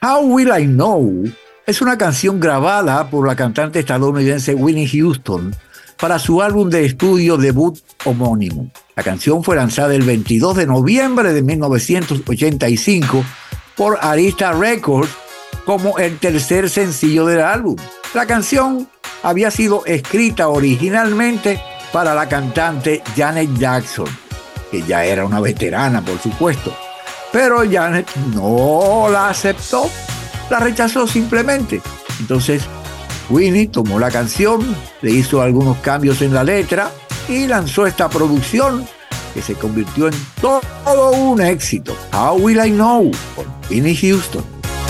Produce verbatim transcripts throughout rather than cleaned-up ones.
How Will I Know es una canción grabada por la cantante estadounidense Whitney Houston para su álbum de estudio debut homónimo. La canción fue lanzada el veintidós de noviembre de mil novecientos ochenta y cinco por Arista Records como el tercer sencillo del álbum. La canción había sido escrita originalmente para la cantante Janet Jackson, que ya era una veterana, por supuesto. Pero Janet no la aceptó, la rechazó simplemente. Entonces, Whitney tomó la canción, le hizo algunos cambios en la letra y lanzó esta producción que se convirtió en todo un éxito. How Will I Know, por Whitney Houston.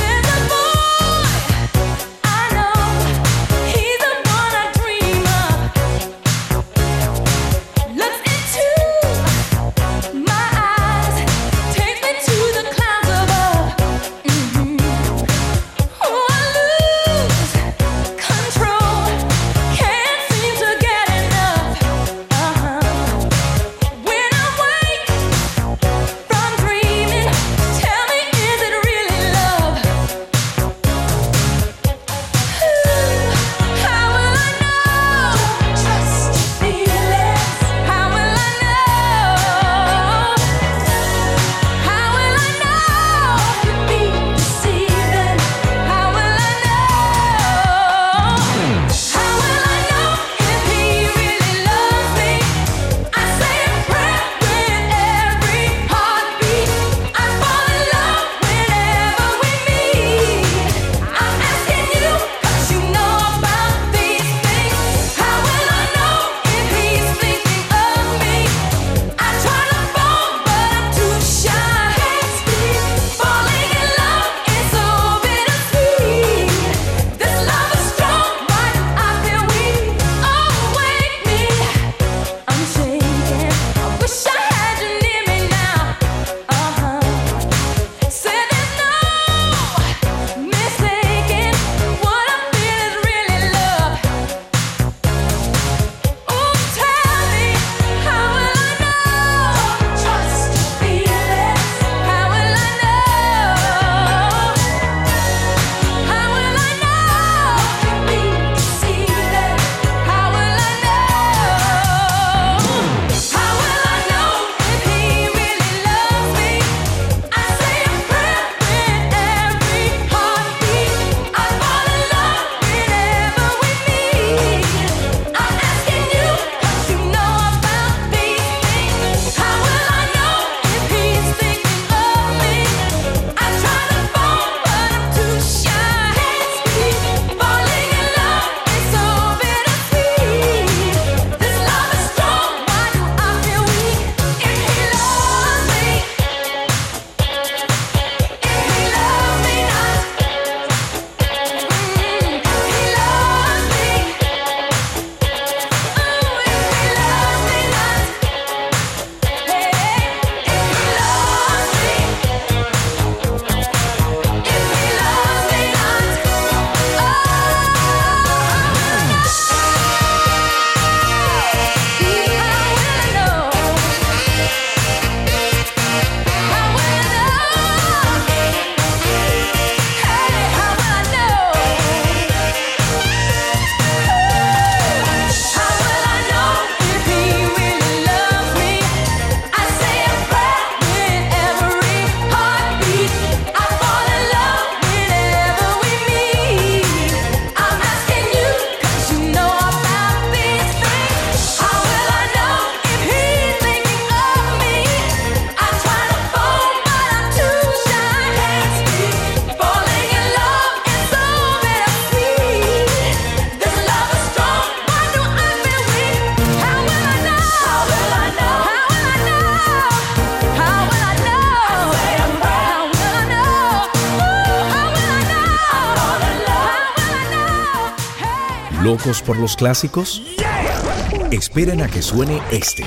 ¿Locos por los clásicos? Esperen a que suene este.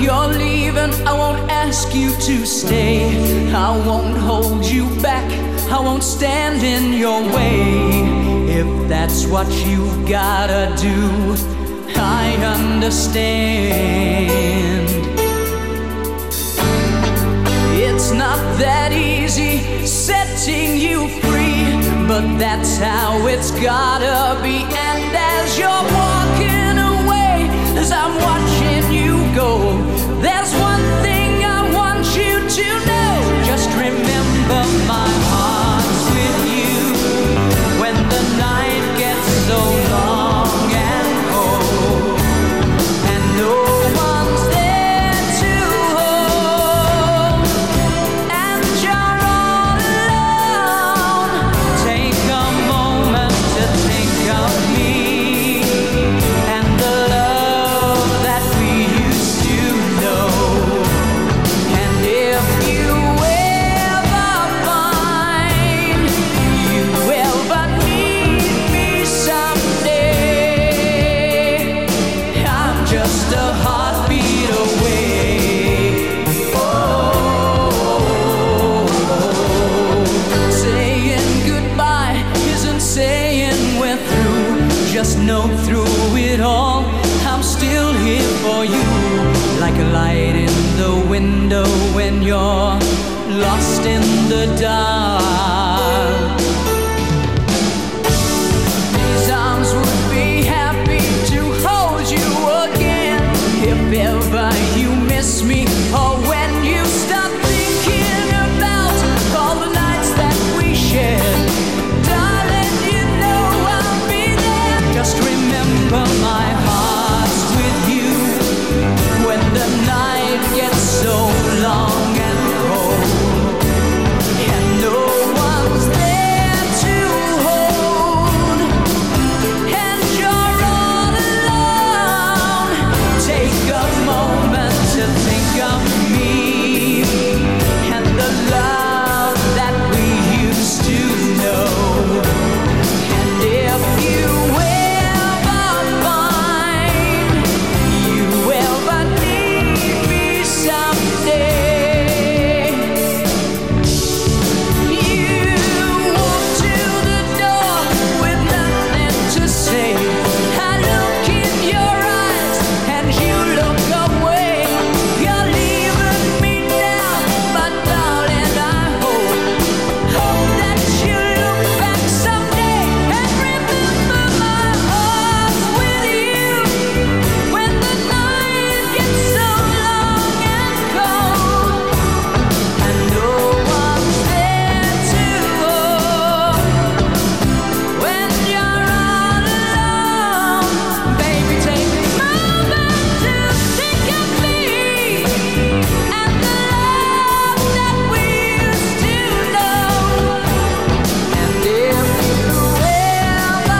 you're leaving, I won't ask you to stay. I won't hold you back, I won't stand in your way. If that's what you gotta do, I understand. It's not that easy setting you free, but that's how it's gotta be. And as you're walking away, as I'm watching you go, there's one thing I want you to know. Just remember my heart's with you when the night gets so long and cold, and no one's there to hold, and you're all alone. Take a moment to think of me and the love that we used to know. And if you ever find you ever need me someday, I'm just a heartbeat away. Oh, saying goodbye isn't saying we're through. Just know through it all, I'm still here for you, like a light in the window when you're lost in the dark. These arms would be happy to hold you again if ever you miss me, or when you start thinking about all the nights that we shared. Darling, you know I'll be there. Just remember my heart's with you when the night gets so long and cold, and no one's there to hold, and you're all alone. Take a moment to think of me and the love that we used to know. And if you ever find you ever need me someday, you walk to the door with nothing to say. I look in your eyes and you look away. You're leaving me now, but darling, I hope, hope that you look back someday and remember my heart's with you when the night gets so long and cold, and no one's there to hold, when you're all alone. Baby, take a moment to think of me and the love that we used to know. And if you ever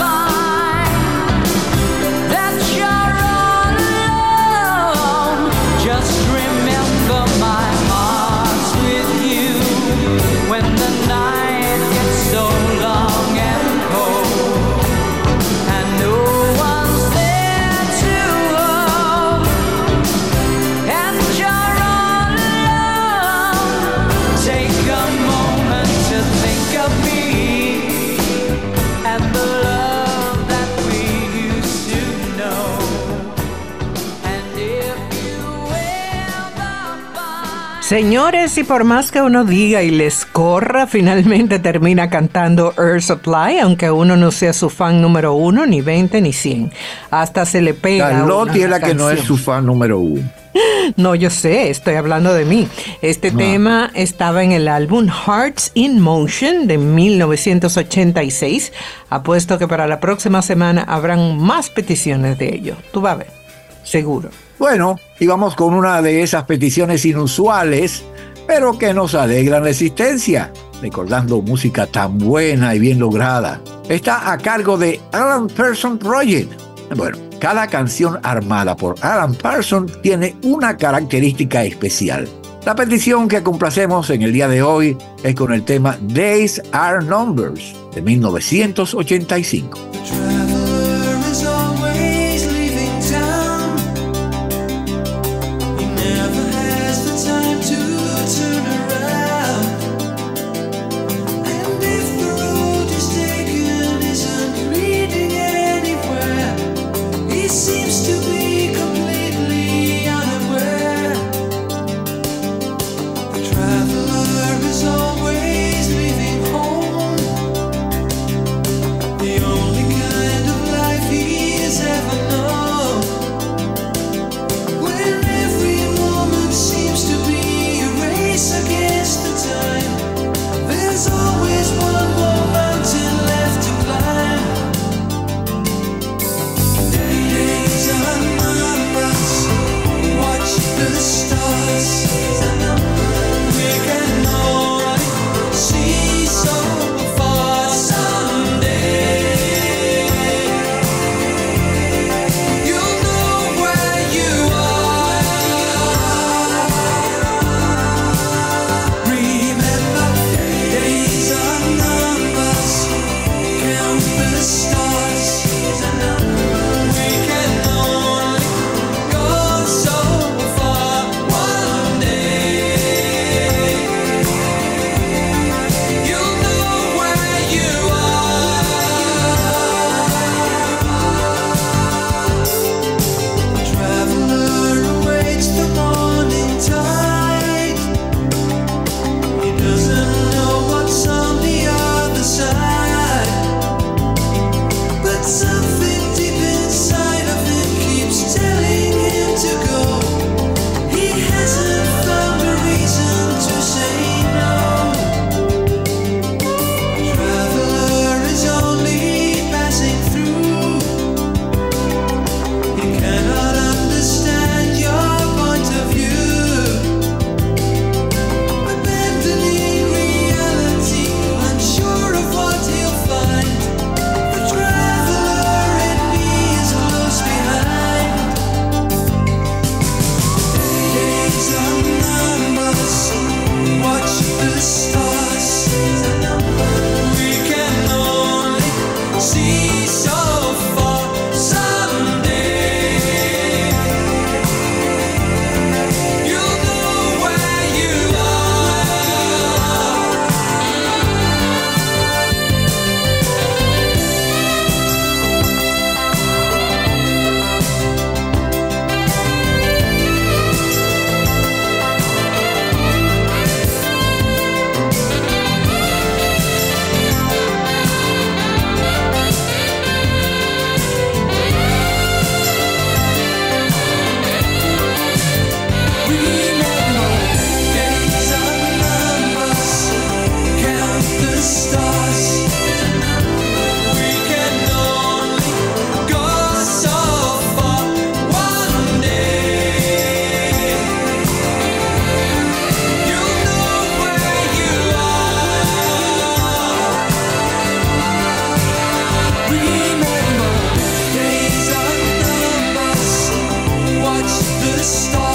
find that you're all alone, just remember my heart's with you when the night gets so long and cold, and no one's there to hold, and you're all alone. Take a moment to think of me and the love that we used to know. And if you ever find Señores, y por más que uno diga y les corra, finalmente termina cantando Air Supply, aunque uno no sea su fan número uno, ni veinte, ni cien. Hasta se le pega a uno Carlotti es la la que no es canción. su fan número uno. No, yo sé, estoy hablando de mí. Este Ah. tema estaba en el álbum Hearts in Motion de mil novecientos ochenta y seis. Apuesto que para la próxima semana habrán más peticiones de ello. Tú vas a ver, seguro. Bueno, y vamos con una de esas peticiones inusuales, pero que nos alegran la existencia, recordando música tan buena y bien lograda. Está a cargo de Alan Parsons Project. Bueno, cada canción armada por Alan Parsons tiene una característica especial. La petición que complacemos en el día de hoy es con el tema Days Are Numbers de mil novecientos ochenta y cinco. stars.